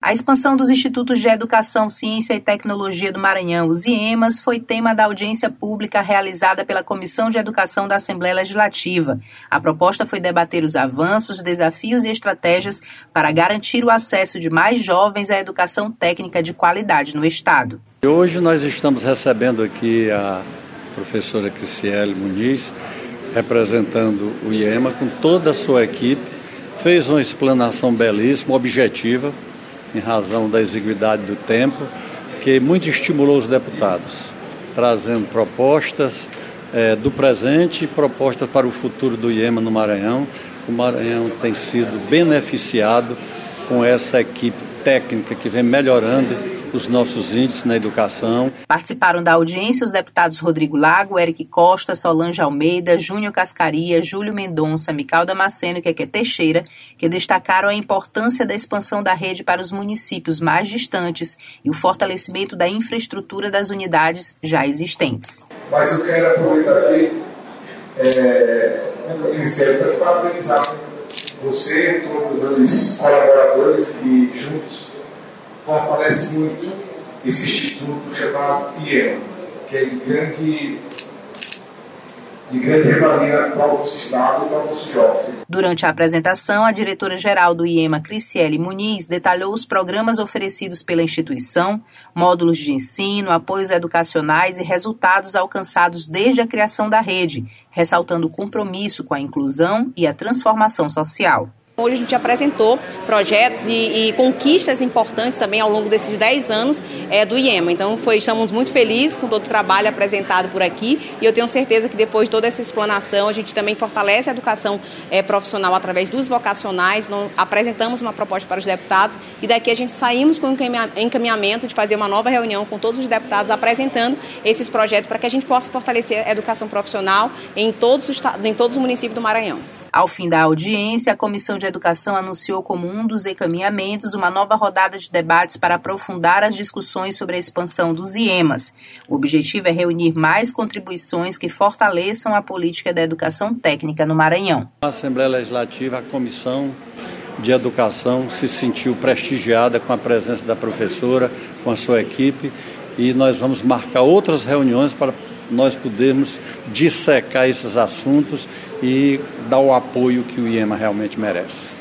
A expansão dos Institutos de Educação, Ciência e Tecnologia do Maranhão, os IEMAs, foi tema da audiência pública realizada pela Comissão de Educação da Assembleia Legislativa. A proposta foi debater os avanços, desafios e estratégias para garantir o acesso de mais jovens à educação técnica de qualidade no Estado. Hoje nós estamos recebendo aqui a professora Criciele Muniz, representando o IEMA com toda a sua equipe, fez uma explanação belíssima, objetiva, em razão da exiguidade do tempo, que muito estimulou os deputados, trazendo propostas do presente e propostas para o futuro do IEMA no Maranhão. O Maranhão tem sido beneficiado com essa equipe técnica que vem melhorando os nossos índices na educação. Participaram da audiência os deputados Rodrigo Lago, Eric Costa, Solange Almeida, Júnior Cascaria, Júlio Mendonça, Mical Damasceno e Keké Teixeira, que destacaram a importância da expansão da rede para os municípios mais distantes e o fortalecimento da infraestrutura das unidades já existentes. Mas eu quero aproveitar aqui, para parabenizar você, todos os colaboradores e juntos fortalece muito esse instituto chamado IEMA, que é de grande revalia para o nosso Estado e para os nossos jovens. Durante a apresentação, a diretora-geral do IEMA, Criciele Muniz, detalhou os programas oferecidos pela instituição, módulos de ensino, apoios educacionais e resultados alcançados desde a criação da rede, ressaltando o compromisso com a inclusão e a transformação social. Hoje a gente apresentou projetos e conquistas importantes também ao longo desses 10 anos do IEMA. Então estamos muito felizes com todo o trabalho apresentado por aqui e eu tenho certeza que depois de toda essa explanação a gente também fortalece a educação profissional através dos vocacionais. Apresentamos uma proposta para os deputados e daqui a gente saímos com o encaminhamento de fazer uma nova reunião com todos os deputados apresentando esses projetos para que a gente possa fortalecer a educação profissional em todos os municípios do Maranhão. Ao fim da audiência, a Comissão de Educação anunciou como um dos encaminhamentos uma nova rodada de debates para aprofundar as discussões sobre a expansão dos IEMAs. O objetivo é reunir mais contribuições que fortaleçam a política da educação técnica no Maranhão. Na Assembleia Legislativa, a Comissão de Educação se sentiu prestigiada com a presença da professora, com a sua equipe, e nós vamos marcar outras reuniões para nós podermos dissecar esses assuntos e dar o apoio que o IEMA realmente merece.